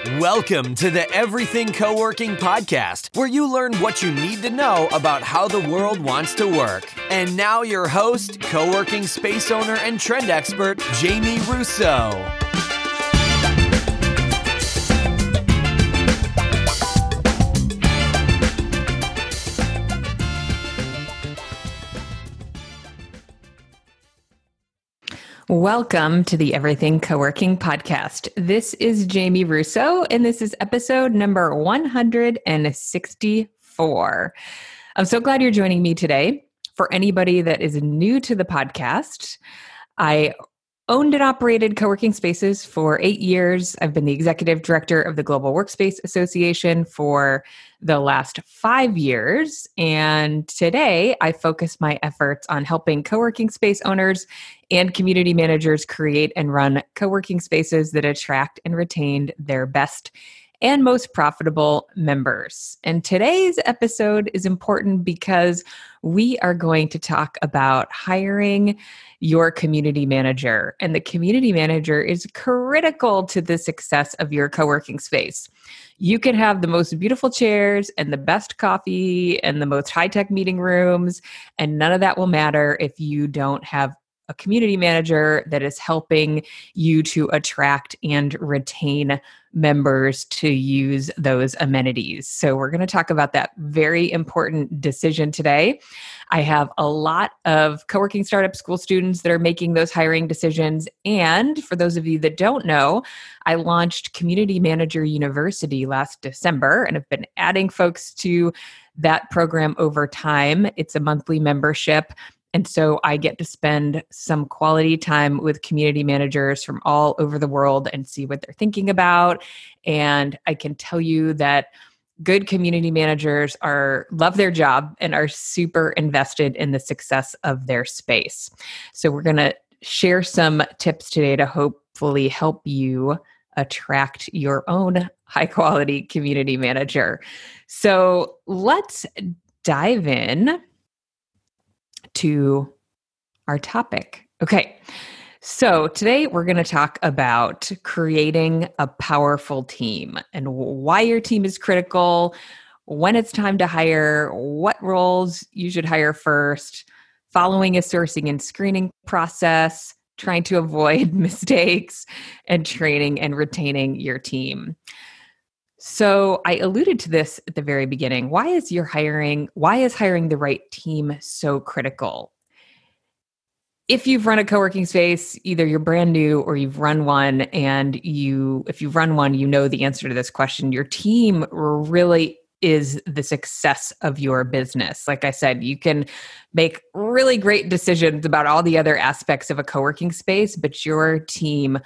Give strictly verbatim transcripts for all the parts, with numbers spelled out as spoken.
Welcome to the Everything Co-working Podcast, where you learn what you need to know about how the world wants to work. And now your host, co-working space owner and trend expert, Jamie Russo. Welcome to the Everything Co-working Podcast. This is Jamie Russo, and this is episode number one hundred sixty-four. I'm so glad you're joining me today. For anybody that is new to the podcast, I owned and operated co-working spaces for eight years. I've been the executive director of the Global Workspace Association for the last five years. And today I focus my efforts on helping co-working space owners and community managers create and run co-working spaces that attract and retain their best and most profitable members. And today's episode is important because we are going to talk about hiring your community manager. And the community manager is critical to the success of your co-working space. You can have the most beautiful chairs and the best coffee and the most high-tech meeting rooms, and none of that will matter if you don't have a community manager that is helping you to attract and retain members to use those amenities. So we're going to talk about that very important decision today. I have a lot of co-working startup school students that are making those hiring decisions. And for those of you that don't know, I launched Community Manager University last December and have been adding folks to that program over time. It's a monthly membership. And so I get to spend some quality time with community managers from all over the world and see what they're thinking about. And I can tell you that good community managers are love their job and are super invested in the success of their space. So we're going to share some tips today to hopefully help you attract your own high quality community manager. So let's dive in to our topic. Okay, so today we're going to talk about creating a powerful team and why your team is critical, when it's time to hire, what roles you should hire first, following a sourcing and screening process, trying to avoid mistakes, and training and retaining your team. So I alluded to this at the very beginning. Why is your hiring, why is hiring the right team so critical? If you've run a co-working space, either you're brand new or you've run one, and you, if you've run one, you know the answer to this question. Your team really is the success of your business. Like I said, you can make really great decisions about all the other aspects of a co-working space, but your team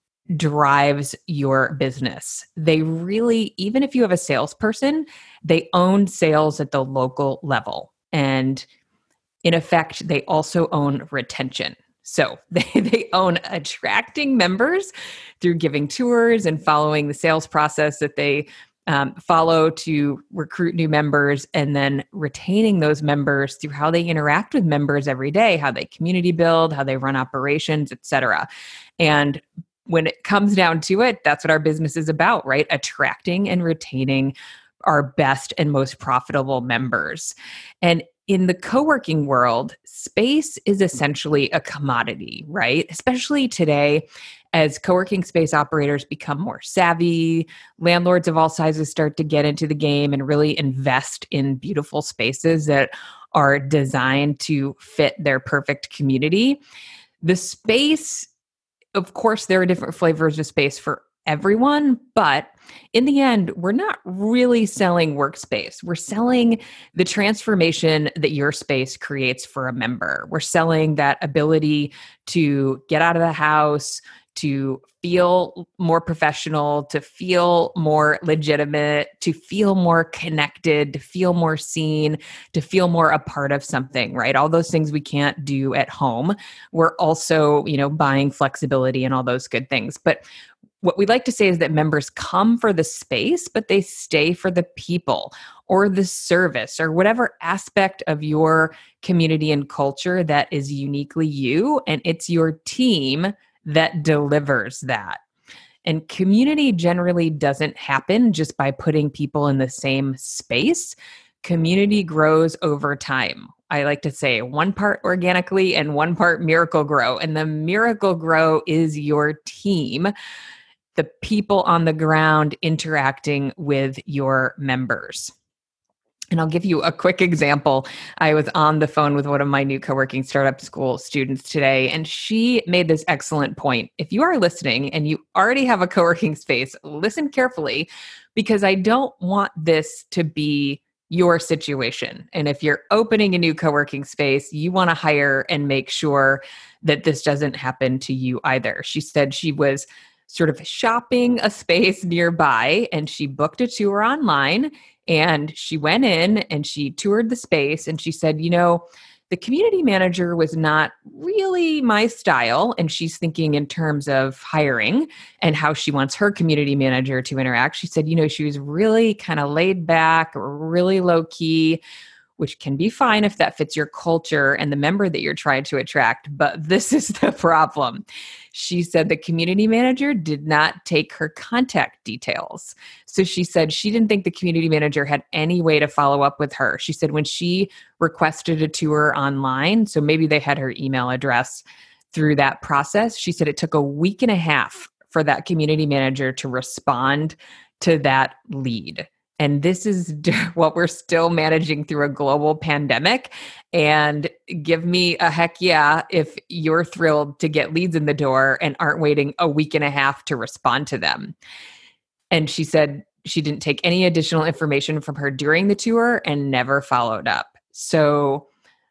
drives your business. They really, even if you have a salesperson, they own sales at the local level. And in effect, they also own retention. So they, they own attracting members through giving tours and following the sales process that they um, follow to recruit new members, and then retaining those members through how they interact with members every day, how they community build, how they run operations, et cetera. And when it comes down to it, that's what our business is about, right? Attracting and retaining our best and most profitable members. And in the co-working world, space is essentially a commodity, right? Especially today, as co-working space operators become more savvy, landlords of all sizes start to get into the game and really invest in beautiful spaces that are designed to fit their perfect community. The space, of course, there are different flavors of space for everyone, but in the end, we're not really selling workspace. We're selling the transformation that your space creates for a member. We're selling that ability to get out of the house, to feel more professional, to feel more legitimate, to feel more connected, to feel more seen, to feel more a part of something, right? All those things we can't do at home. We're also, you know, buying flexibility and all those good things. But what we like to say is that members come for the space, but they stay for the people or the service or whatever aspect of your community and culture that is uniquely you, and it's your team that delivers that. And community generally doesn't happen just by putting people in the same space. Community grows over time. I like to say one part organically and one part miracle grow. And the miracle grow is your team, the people on the ground interacting with your members. And I'll give you a quick example. I was on the phone with one of my new co-working startup school students today, and she made this excellent point. If you are listening and you already have a co-working space, listen carefully, because I don't want this to be your situation. And if you're opening a new co-working space, you want to hire and make sure that this doesn't happen to you either. She said she was sort of shopping a space nearby and she booked a tour online. And she went in and she toured the space and she said, you know, the community manager was not really my style. And she's thinking in terms of hiring and how she wants her community manager to interact. She said, you know, she was really kind of laid back, really low key, which can be fine if that fits your culture and the member that you're trying to attract. But this is the problem. She said the community manager did not take her contact details. So she said she didn't think the community manager had any way to follow up with her. She said when she requested a tour online, so maybe they had her email address through that process, she said it took a week and a half for that community manager to respond to that lead. And this is what we're still managing through a global pandemic. And give me a heck yeah if you're thrilled to get leads in the door and aren't waiting a week and a half to respond to them. And she said she didn't take any additional information from her during the tour and never followed up. So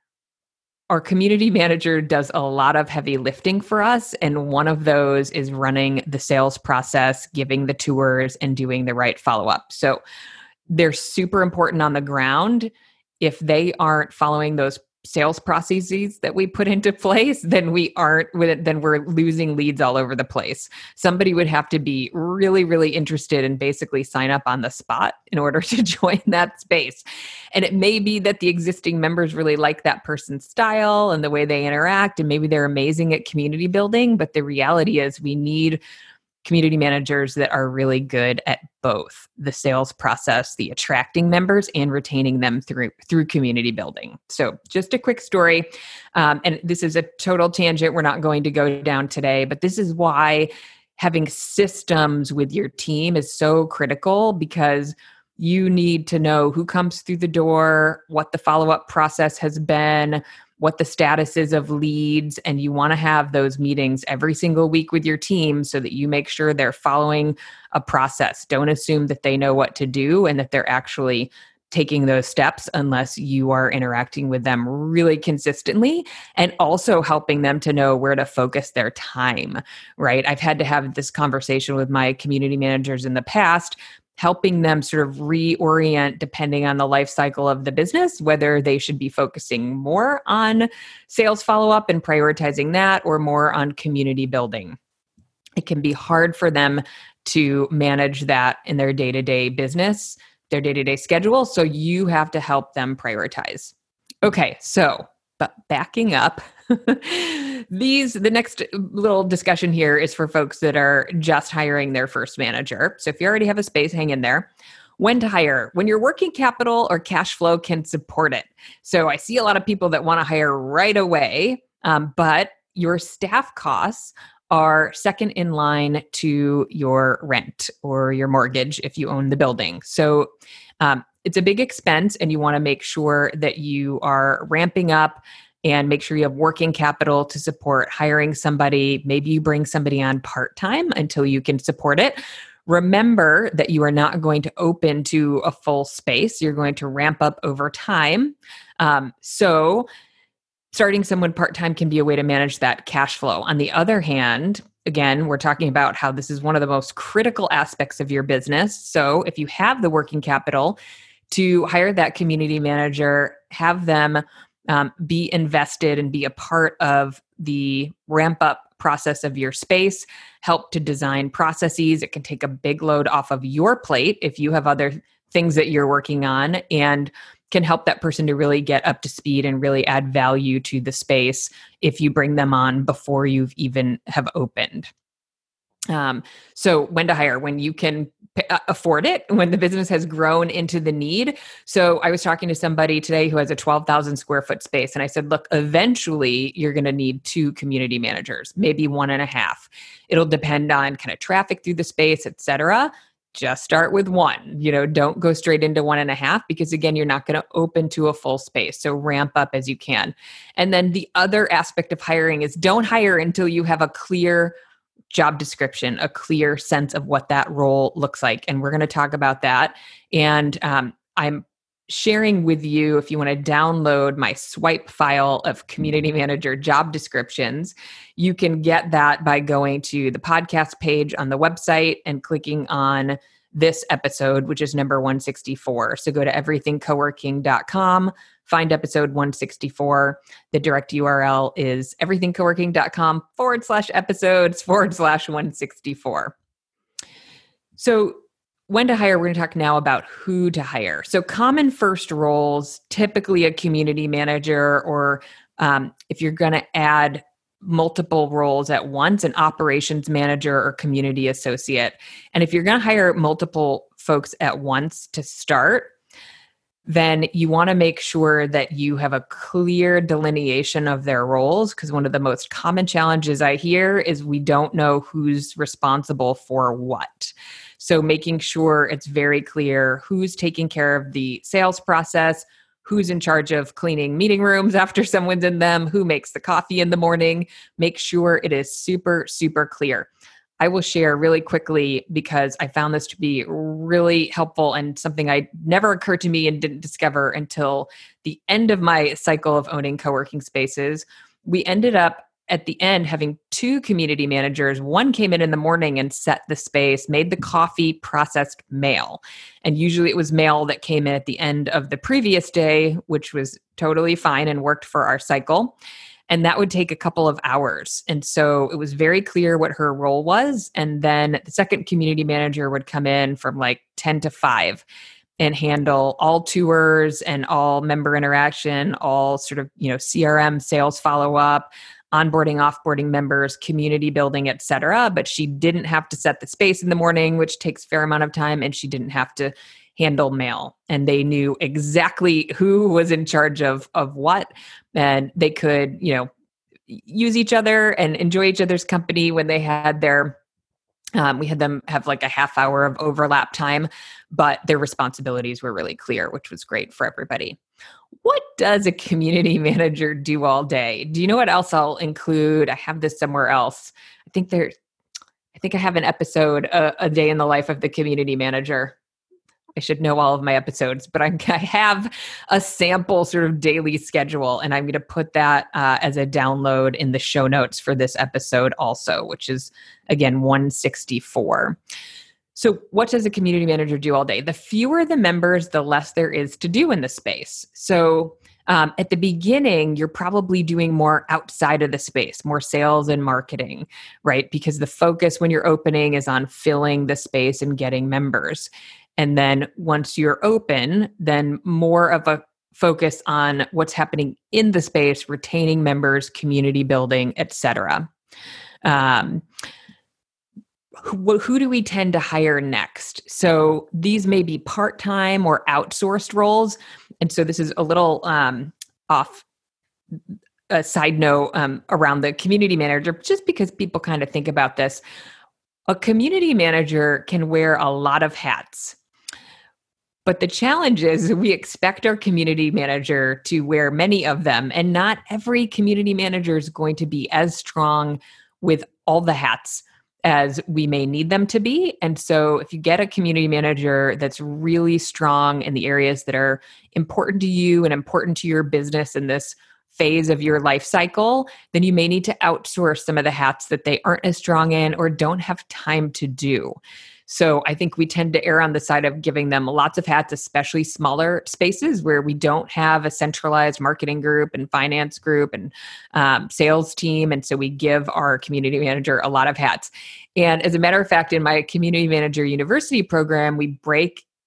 our community manager does a lot of heavy lifting for us. And one of those is running the sales process, giving the tours, and doing the right follow-up. So they're super important on the ground. If they aren't following those sales processes that we put into place, then we aren't, then we're losing leads all over the place. Somebody would have to be really, really interested and basically sign up on the spot in order to join that space. And it may be that the existing members really like that person's style and the way they interact, and maybe they're amazing at community building. But the reality is we need community managers that are really good at both the sales process, the attracting members, and retaining them through through community building. So just a quick story. Um, and this is a total tangent we're not going to go down today, but this is why having systems with your team is so critical, because you need to know who comes through the door, what the follow-up process has been, what the status is of leads, and you want to have those meetings every single week with your team so that you make sure they're following a process. Don't assume that they know what to do and that they're actually taking those steps unless you are interacting with them really consistently, and also helping them to know where to focus their time, right? I've had to have this conversation with my community managers in the past, helping them sort of reorient depending on the life cycle of the business, whether they should be focusing more on sales follow-up and prioritizing that, or more on community building. It can be hard for them to manage that in their day-to-day business, their day-to-day schedule. So you have to help them prioritize. Okay, so but backing up, these the next little discussion here is for folks that are just hiring their first manager. So if you already have a space, hang in there. When to hire, when your working capital or cash flow can support it. So I see a lot of people that want to hire right away, um, but your staff costs are second in line to your rent or your mortgage if you own the building. So um, it's a big expense, and you want to make sure that you are ramping up and make sure you have working capital to support hiring somebody. Maybe you bring somebody on part-time until you can support it. Remember that you are not going to open to a full space. You're going to ramp up over time. Um, so starting someone part-time can be a way to manage that cash flow. On the other hand, again, we're talking about how this is one of the most critical aspects of your business. So if you have the working capital to hire that community manager, have them um, be invested and be a part of the ramp-up process of your space, help to design processes. It can take a big load off of your plate if you have other things that you're working on, and can help that person to really get up to speed and really add value to the space if you bring them on before you've even have opened. Um, so when to hire, when you can p- uh, afford it, when the business has grown into the need. So I was talking to somebody today who has a twelve thousand square foot space. And I said, look, eventually you're going to need two community managers, maybe one and a half. It'll depend on kind of traffic through the space, et cetera. Just start with one, you know, don't go straight into one and a half because again, you're not going to open to a full space. So ramp up as you can. And then the other aspect of hiring is don't hire until you have a clear job description, a clear sense of what that role looks like. And we're going to talk about that. And um, I'm sharing with you, if you want to download my swipe file of community manager job descriptions, you can get that by going to the podcast page on the website and clicking on this episode, which is number one sixty-four. So go to everything co working dot com, find episode one sixty-four. The direct U R L is everything co working dot com forward slash episodes forward slash one sixty-four. So when to hire, we're going to talk now about who to hire. So common first roles, typically a community manager, or um, if you're going to add multiple roles at once, an operations manager or community associate. And if you're going to hire multiple folks at once to start, then you want to make sure that you have a clear delineation of their roles, because one of the most common challenges I hear is we don't know who's responsible for what. So making sure it's very clear who's taking care of the sales process, who's in charge of cleaning meeting rooms after someone's in them, who makes the coffee in the morning. Make sure it is super, super clear. I will share really quickly because I found this to be really helpful and something I never occurred to me and didn't discover until the end of my cycle of owning co-working spaces. We ended up at the end having two community managers. One came in in the morning and set the space, made the coffee, processed mail. And usually it was mail that came in at the end of the previous day, which was totally fine and worked for our cycle. And that would take a couple of hours. And so it was very clear what her role was. And then the second community manager would come in from like ten to five and handle all tours and all member interaction, all sort of, you know, C R M, sales follow-up, onboarding, offboarding members, community building, et cetera. But she didn't have to set the space in the morning, which takes a fair amount of time. And she didn't have to handle mail. And they knew exactly who was in charge of, of what. And they could, you know, use each other and enjoy each other's company when they had their, um, we had them have like a half hour of overlap time, but their responsibilities were really clear, which was great for everybody. What does a community manager do all day? Do you know what else I'll include? I have this somewhere else. I think there, I think I have an episode, a, a day in the life of the community manager. I should know all of my episodes, but I'm, I have a sample sort of daily schedule, and I'm going to put that uh, as a download in the show notes for this episode also, which is, again, one sixty-four. So what does a community manager do all day? The fewer the members, the less there is to do in the space. So um, at the beginning, you're probably doing more outside of the space, more sales and marketing, right? Because the focus when you're opening is on filling the space and getting members. And then once you're open, then more of a focus on what's happening in the space, retaining members, community building, et cetera. Um, who, who do we tend to hire next? So these may be part-time or outsourced roles. And so this is a little um, off a side note um, around the community manager, just because people kind of think about this. A community manager can wear a lot of hats. But the challenge is we expect our community manager to wear many of them, and not every community manager is going to be as strong with all the hats as we may need them to be. And so if you get a community manager that's really strong in the areas that are important to you and important to your business in this phase of your life cycle, then you may need to outsource some of the hats that they aren't as strong in or don't have time to do. So I think we tend to err on the side of giving them lots of hats, especially smaller spaces where we don't have a centralized marketing group and finance group and um, sales team. And so we give our community manager a lot of hats. And as a matter of fact, in my Community Manager University program, we break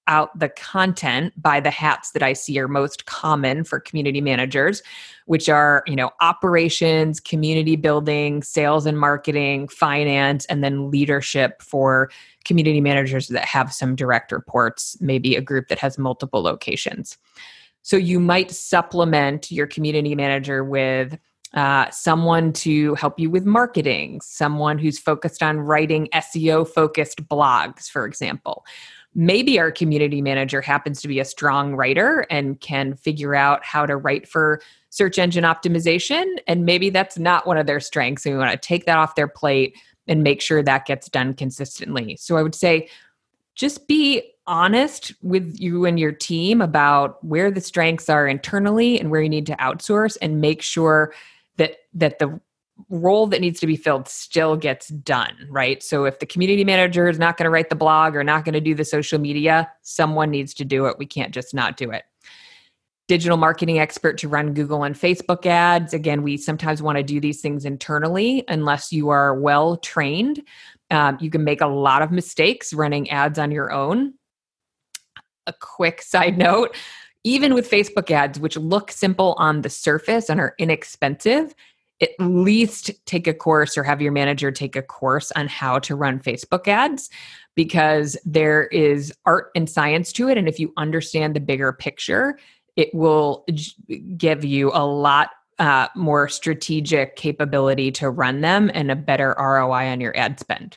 out the content by the hats that I see are most common for community managers, which are, you know, operations, community building, sales and marketing, finance, and then leadership for community managers that have some direct reports, maybe a group that has multiple locations. So you might supplement your community manager with uh, someone to help you with marketing, someone who's focused on writing S E O-focused blogs, for example. Maybe our community manager happens to be a strong writer and can figure out how to write for search engine optimization, and maybe that's not one of their strengths, and we want to take that off their plate and make sure that gets done consistently. So I would say just be honest with you and your team about where the strengths are internally and where you need to outsource, and make sure that that the role that needs to be filled still gets done, right? So if the community manager is not going to write the blog or not going to do the social media, someone needs to do it. We can't just not do it. Digital marketing expert to run Google and Facebook ads. Again, we sometimes want to do these things internally unless you are well trained. Um, you can make a lot of mistakes running ads on your own. A quick side note, even with Facebook ads, which look simple on the surface and are inexpensive, at least take a course or have your manager take a course on how to run Facebook ads, because there is art and science to it. And if you understand the bigger picture, it will give you a lot uh, more strategic capability to run them and a better R O I on your ad spend.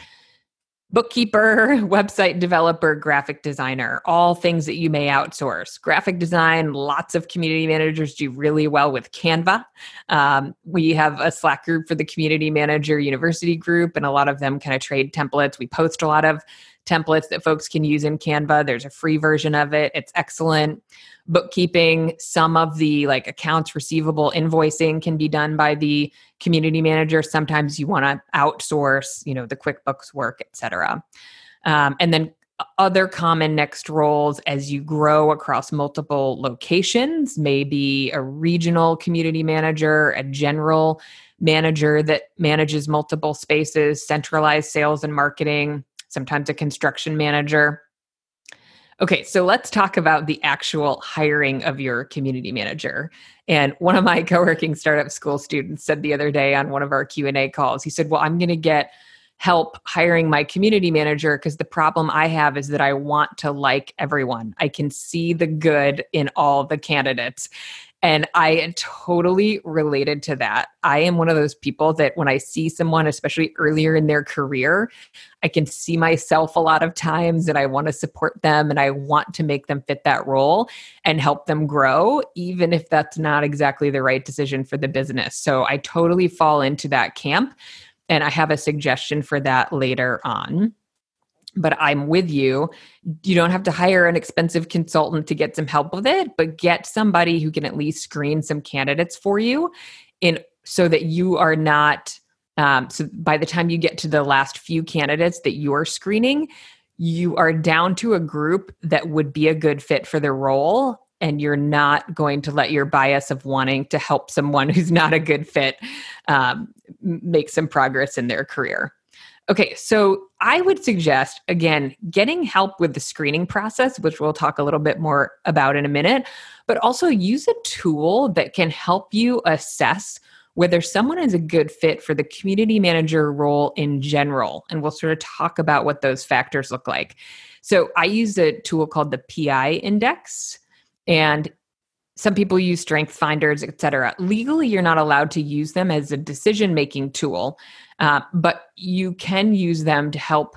Bookkeeper, website developer, graphic designer, all things that you may outsource. Graphic design, lots of community managers do really well with Canva. Um, we have a Slack group for the Community Manager University group, and a lot of them kind of trade templates. We post a lot of templates that folks can use in Canva. There's a free version of it. It's excellent. Bookkeeping, some of the like accounts receivable invoicing can be done by the community manager. Sometimes you want to outsource, you know, the QuickBooks work, et cetera. Um, and then other common next roles as you grow across multiple locations, maybe a regional community manager, a general manager that manages multiple spaces, centralized sales and marketing, sometimes a construction manager. Okay, so let's talk about the actual hiring of your community manager. And one of my co-working startup school students said the other day on one of our Q and A calls, he said, well, I'm going to get help hiring my community manager because the problem I have is that I want to like everyone. I can see the good in all the candidates. And I totally related to that. I am one of those people that when I see someone, especially earlier in their career, I can see myself a lot of times and I want to support them and I want to make them fit that role and help them grow, even if that's not exactly the right decision for the business. So I totally fall into that camp. And I have a suggestion for that later on. But I'm with you. You don't have to hire an expensive consultant to get some help with it, but get somebody who can at least screen some candidates for you in so that you are not, um, so by the time you get to the last few candidates that you're screening, you are down to a group that would be a good fit for the role. And you're not going to let your bias of wanting to help someone who's not a good fit um, make some progress in their career. Okay, so I would suggest, again, getting help with the screening process, which we'll talk a little bit more about in a minute, but also use a tool that can help you assess whether someone is a good fit for the community manager role in general. And we'll sort of talk about what those factors look like. So I use a tool called the P I Index, and some people use strength finders, et cetera. Legally, you're not allowed to use them as a decision-making tool, uh, but you can use them to help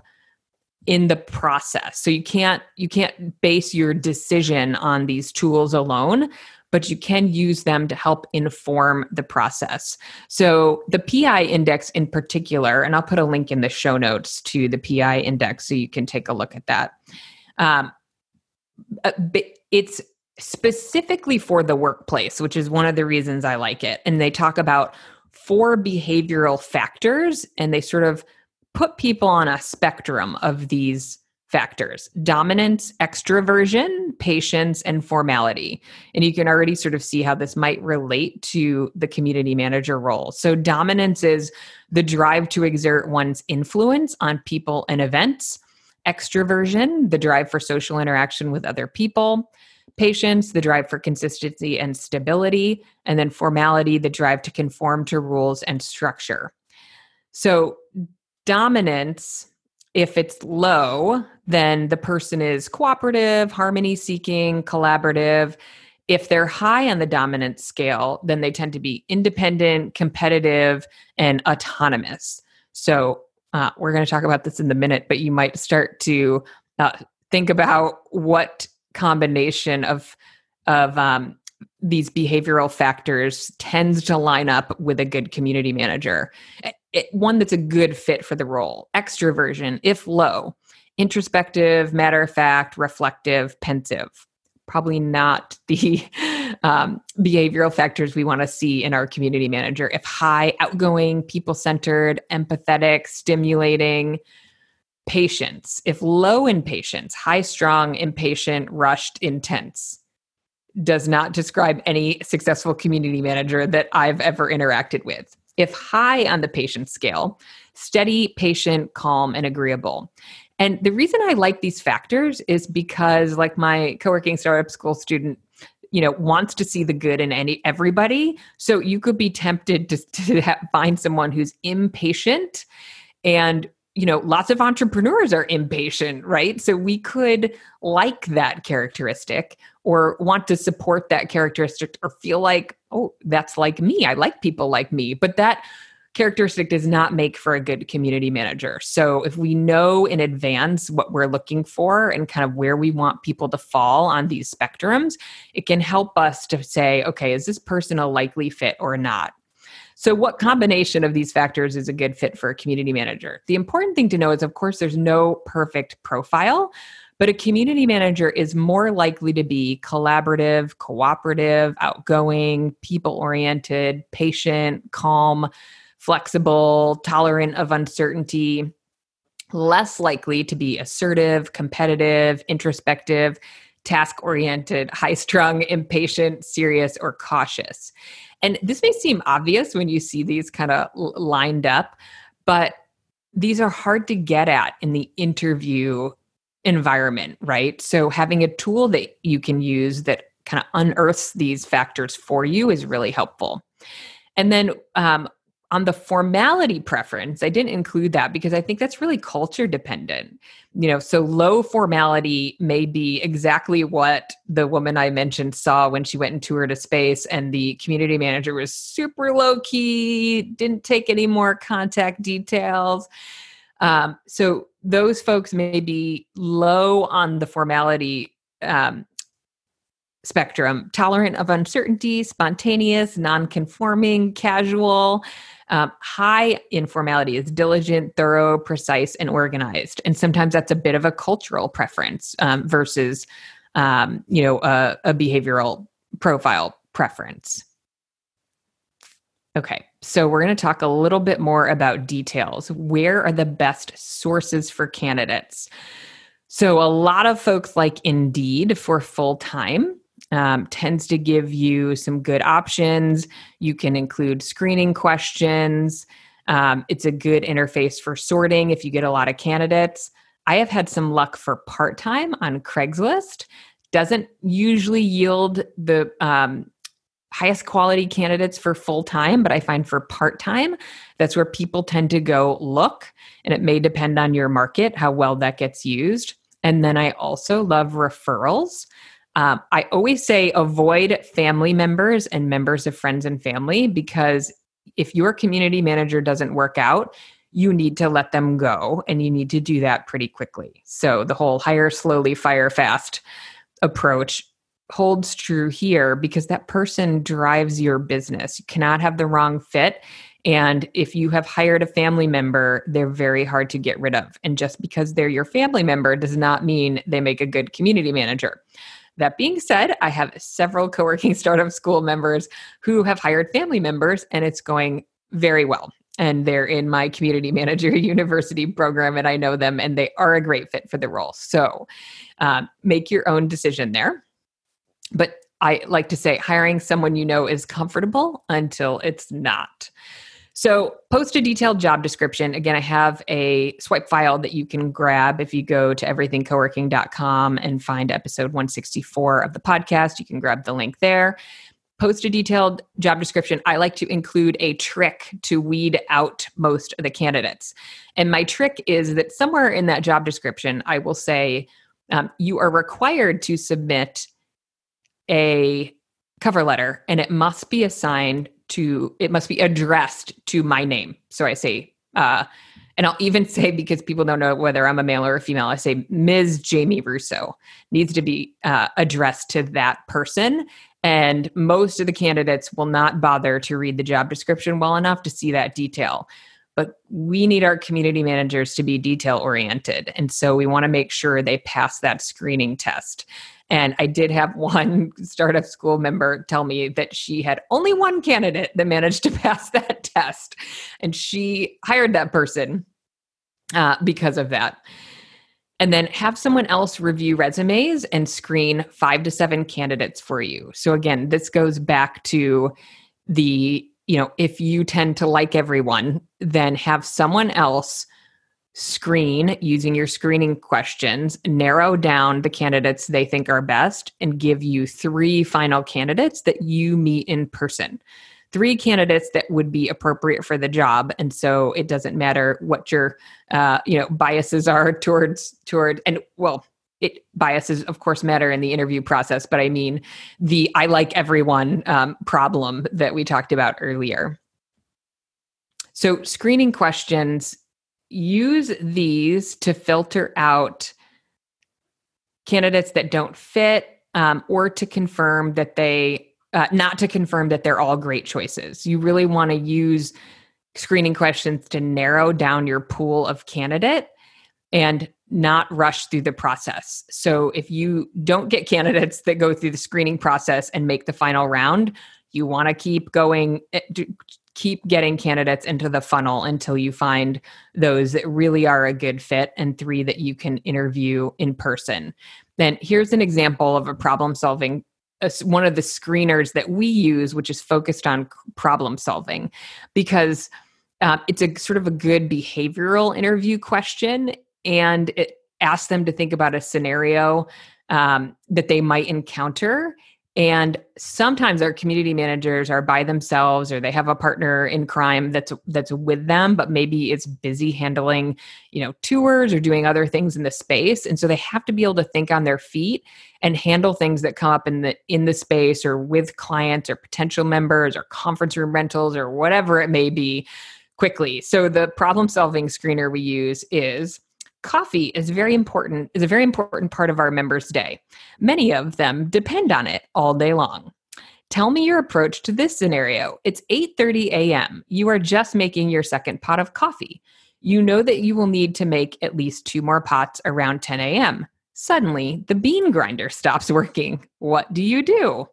in the process. So you can't you can't base your decision on these tools alone, but you can use them to help inform the process. So the P I Index in particular, and I'll put a link in the show notes to the P I Index so you can take a look at that. Um, it's specifically for the workplace, which is one of the reasons I like it. And they talk about four behavioral factors, and they sort of put people on a spectrum of these factors: dominance, extroversion, patience, and formality. And you can already sort of see how this might relate to the community manager role. So dominance is the drive to exert one's influence on people and events. extroversion, the drive for social interaction with other people; patience, the drive for consistency and stability; and then formality, the drive to conform to rules and structure. So dominance, if it's low, then the person is cooperative, harmony-seeking, collaborative. If they're high on the dominance scale, then they tend to be independent, competitive, and autonomous. So uh, we're going to talk about this in a minute, but you might start to uh, think about what combination of of um, these behavioral factors tends to line up with a good community manager. It, one that's a good fit for the role. Extroversion, if low; introspective, matter of fact, reflective, pensive. Probably not the um, behavioral factors we want to see in our community manager. If high, outgoing, people-centered, empathetic, stimulating. Patience, if low in patience; high, strong, impatient, rushed, intense. Does not describe any successful community manager that I've ever interacted with. If high on the patience scale; steady, patient, calm, and agreeable. And the reason I like these factors is because, like my co-working startup school student, you know, wants to see the good in any everybody. So you could be tempted to, to have, find someone who's impatient, and you know, lots of entrepreneurs are impatient, right? So we could like that characteristic or want to support that characteristic or feel like, oh, that's like me. I like people like me. But that characteristic does not make for a good community manager. So if we know in advance what we're looking for and kind of where we want people to fall on these spectrums, it can help us to say, okay, is this person a likely fit or not? So what combination of these factors is a good fit for a community manager? The important thing to know is, of course, there's no perfect profile, but a community manager is more likely to be collaborative, cooperative, outgoing, people-oriented, patient, calm, flexible, tolerant of uncertainty, less likely to be assertive, competitive, introspective, task-oriented, high-strung, impatient, serious, or cautious. And this may seem obvious when you see these kind of lined up, but these are hard to get at in the interview environment, right? So having a tool that you can use that kind of unearths these factors for you is really helpful. And then um, on the formality preference, I didn't include that because I think that's really culture dependent. You know, so low formality may be exactly what the woman I mentioned saw when she went and toured a space, and the community manager was super low key, didn't take any more contact details. Um, so those folks may be low on the formality um, spectrum, tolerant of uncertainty, spontaneous, non-conforming, casual. Um, high informality is diligent, thorough, precise, and organized. And sometimes that's a bit of a cultural preference um, versus, um, you know, a, a behavioral profile preference. Okay, so we're going to talk a little bit more about details. Where are the best sources for candidates? So a lot of folks like Indeed for full-time. Um, tends to give you some good options. You can include screening questions. Um, it's a good interface for sorting if you get a lot of candidates. I have had some luck for part-time on Craigslist. Doesn't usually yield the um, highest quality candidates for full-time, but I find for part-time, that's where people tend to go look, and it may depend on your market, how well that gets used. And then I also love referrals. Um, I always say avoid family members and members of friends and family, because if your community manager doesn't work out, you need to let them go, and you need to do that pretty quickly. So the whole hire slowly, fire fast approach holds true here, because that person drives your business. You cannot have the wrong fit. And if you have hired a family member, they're very hard to get rid of. And just because they're your family member does not mean they make a good community manager. That being said, I have several co-working startup school members who have hired family members, and it's going very well. And they're in my community manager university program, and I know them, and they are a great fit for the role. So um, make your own decision there. But I like to say hiring someone you know is comfortable until it's not. So post a detailed job description. Again, I have a swipe file that you can grab if you go to everything co working dot com and find episode one sixty-four of the podcast. You can grab the link there. Post a detailed job description. I like to include a trick to weed out most of the candidates. And my trick is that somewhere in that job description, I will say, um, you are required to submit a cover letter, and it must be assigned to, it must be addressed to my name. So I say, uh, and I'll even say, because people don't know whether I'm a male or a female, I say Miz Jamie Russo needs to be uh, addressed to that person. And most of the candidates will not bother to read the job description well enough to see that detail. But we need our community managers to be detail oriented. And so we want to make sure they pass that screening test. And I did have one startup school member tell me that she had only one candidate that managed to pass that test. And she hired that person uh, because of that. And then have someone else review resumes and screen five to seven candidates for you. So again, this goes back to the, you know, if you tend to like everyone, then have someone else screen using your screening questions, narrow down the candidates they think are best, and give you three final candidates that you meet in person. Three candidates that would be appropriate for the job. And so it doesn't matter what your uh, you know, biases are towards, toward, and well, it biases of course matter in the interview process, but I mean the I like everyone um, problem that we talked about earlier. So screening questions, use these to filter out candidates that don't fit, um, or to confirm that they, uh, not to confirm that they're all great choices. You really want to use screening questions to narrow down your pool of candidate and not rush through the process. So if you don't get candidates that go through the screening process and make the final round, you want to keep going, keep getting candidates into the funnel until you find those that really are a good fit and three that you can interview in person. Then here's an example of a problem solving, uh, one of the screeners that we use, which is focused on problem solving, because uh, it's a sort of a good behavioral interview question, and it asks them to think about a scenario um, that they might encounter. And sometimes our community managers are by themselves, or they have a partner in crime that's that's with them, but maybe it's busy handling, you know, tours or doing other things in the space. And so they have to be able to think on their feet and handle things that come up in the in the space or with clients or potential members or conference room rentals or whatever it may be quickly. So the problem solving screener we use is: coffee is very important, is a very important part of our members' day. Many of them depend on it all day long. Tell me your approach to this scenario. It's eight thirty a.m. You are just making your second pot of coffee. You know that you will need to make at least two more pots around ten a.m. Suddenly, the bean grinder stops working. What do you do?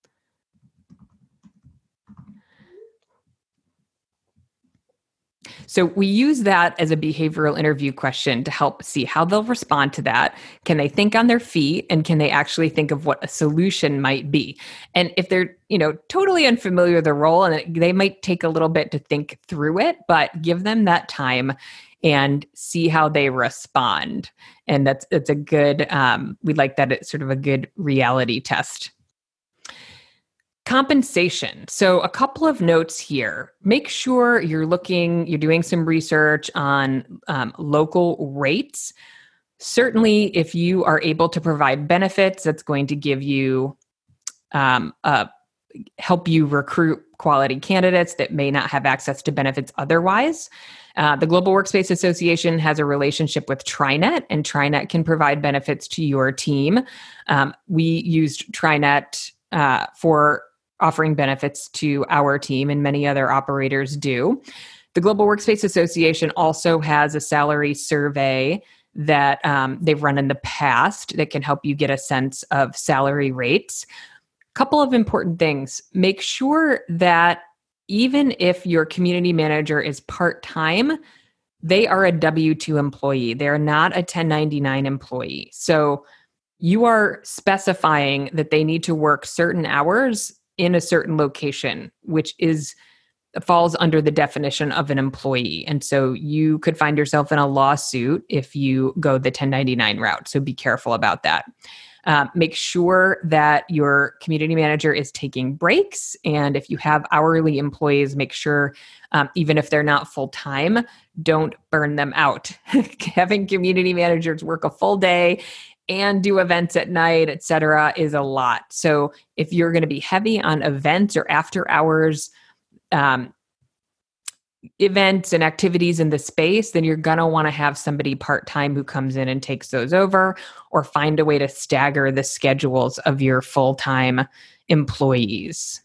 So we use that as a behavioral interview question to help see how they'll respond to that. Can they think on their feet, and can they actually think of what a solution might be? And if they're, you know, totally unfamiliar with the role, and they might take a little bit to think through it, but give them that time and see how they respond. And that's, it's a good, um, we like that it's sort of a good reality test. Compensation. So a couple of notes here. Make sure you're looking, you're doing some research on um, local rates. Certainly, if you are able to provide benefits, that's going to give you, um, uh, help you recruit quality candidates that may not have access to benefits otherwise. Uh, the Global Workspace Association has a relationship with TriNet, and TriNet can provide benefits to your team. Um, we used TriNet uh, for offering benefits to our team, and many other operators do. The Global Workspace Association also has a salary survey that um, they've run in the past that can help you get a sense of salary rates. Couple of important things. Make sure that even if your community manager is part-time, they are a W two employee. They're not a ten ninety-nine employee. So you are specifying that they need to work certain hours in a certain location, which is falls under the definition of an employee. And so you could find yourself in a lawsuit if you go the ten ninety-nine route. So be careful about that. Um, make sure that your community manager is taking breaks. And if you have hourly employees, make sure, um, even if they're not full-time, don't burn them out. Having community managers work a full day and do events at night, et cetera, is a lot. So if you're going to be heavy on events or after hours um, events and activities in the space, then you're going to want to have somebody part-time who comes in and takes those over, or find a way to stagger the schedules of your full-time employees.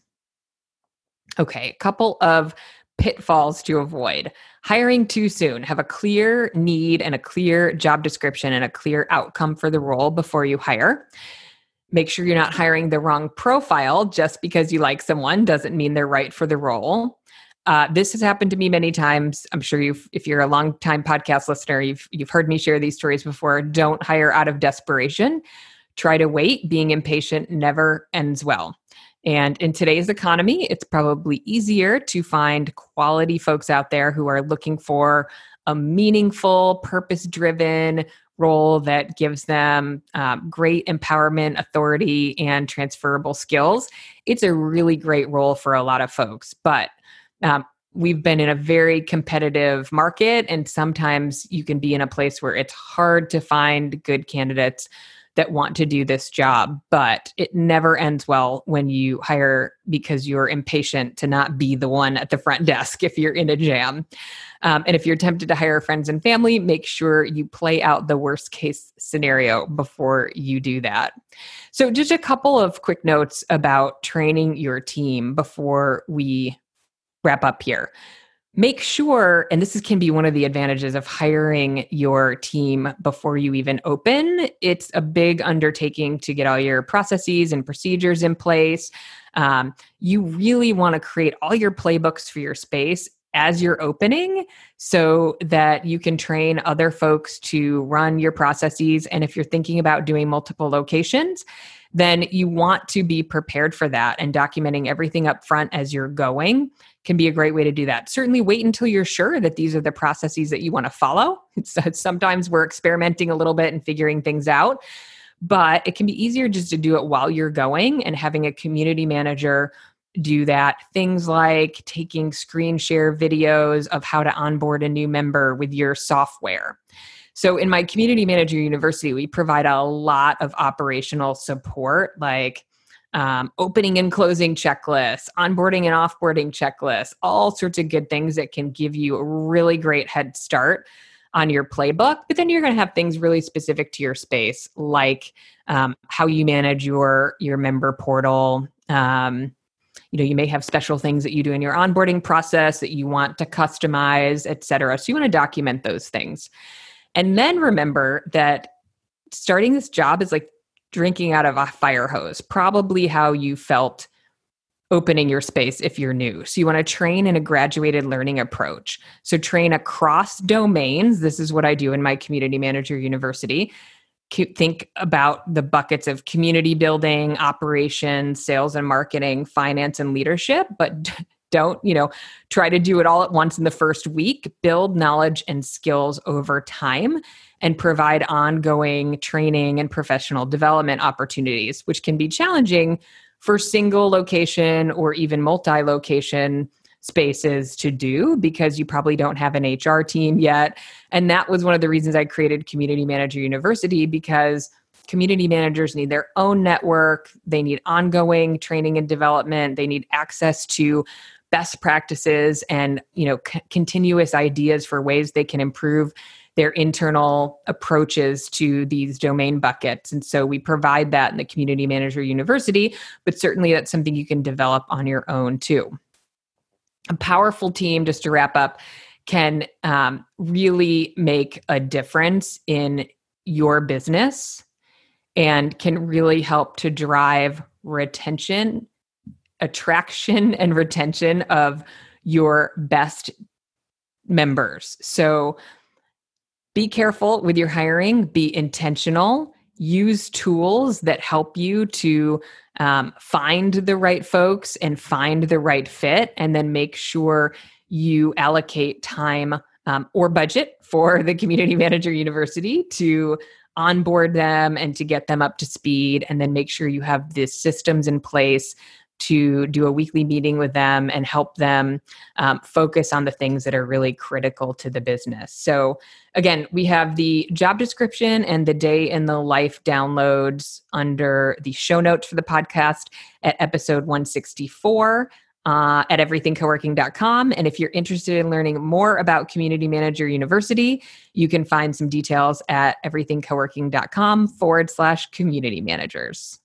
Okay, a couple of pitfalls to avoid. Hiring too soon. Have a clear need and a clear job description and a clear outcome for the role before you hire. Make sure you're not hiring the wrong profile. Just because you like someone doesn't mean they're right for the role. Uh, this has happened to me many times. I'm sure you've, if you're a long-time podcast listener, you've you've heard me share these stories before. Don't hire out of desperation. Try to wait. Being impatient never ends well. And in today's economy, it's probably easier to find quality folks out there who are looking for a meaningful, purpose-driven role that gives them um, great empowerment, authority, and transferable skills. It's a really great role for a lot of folks, but Um, we've been in a very competitive market, and sometimes you can be in a place where it's hard to find good candidates that want to do this job, but it never ends well when you hire because you're impatient to not be the one at the front desk if you're in a jam. Um, and if you're tempted to hire friends and family, make sure you play out the worst case scenario before you do that. So just a couple of quick notes about training your team before we wrap up here. Make sure, and this is, can be one of the advantages of hiring your team before you even open. It's a big undertaking to get all your processes and procedures in place. Um, you really want to create all your playbooks for your space as you're opening so that you can train other folks to run your processes. And if you're thinking about doing multiple locations, then you want to be prepared for that, and documenting everything up front as you're going can be a great way to do that. Certainly wait until you're sure that these are the processes that you want to follow. It's, sometimes we're experimenting a little bit and figuring things out, but it can be easier just to do it while you're going, and having a community manager do that. Things like taking screen share videos of how to onboard a new member with your software. So in my Community Manager University, we provide a lot of operational support, like um, opening and closing checklists, onboarding and offboarding checklists, all sorts of good things that can give you a really great head start on your playbook. But then you're going to have things really specific to your space, like um, how you manage your, your member portal. Um, you know, you may have special things that you do in your onboarding process that you want to customize, et cetera. So you want to document those things. And then remember that starting this job is like drinking out of a fire hose, probably how you felt opening your space if you're new. So you want to train in a graduated learning approach. So train across domains. This is what I do in my Community Manager University. Think about the buckets of community building, operations, sales and marketing, finance and leadership, but don't, you know, try to do it all at once in the first week. Build knowledge and skills over time, and provide ongoing training and professional development opportunities, which can be challenging for single location or even multi-location spaces to do, because you probably don't have an H R team yet. And that was one of the reasons I created Community Manager University, because community managers need their own network. They need ongoing training and development. They need access to best practices and, you know, c- continuous ideas for ways they can improve their internal approaches to these domain buckets. And so we provide that in the Community Manager University, but certainly that's something you can develop on your own too. A powerful team, just to wrap up, can um, really make a difference in your business and can really help to drive retention, attraction, and retention of your best members. So be careful with your hiring, be intentional. use tools that help you to um, find the right folks and find the right fit, and then make sure you allocate time um, or budget for the Community Manager University to onboard them and to get them up to speed, and then make sure you have the systems in place to do a weekly meeting with them and help them um, focus on the things that are really critical to the business. So again, we have the job description and the day in the life downloads under the show notes for the podcast at episode one sixty-four uh, at everything co working dot com. And if you're interested in learning more about Community Manager University, you can find some details at everything co working dot com forward slash community managers.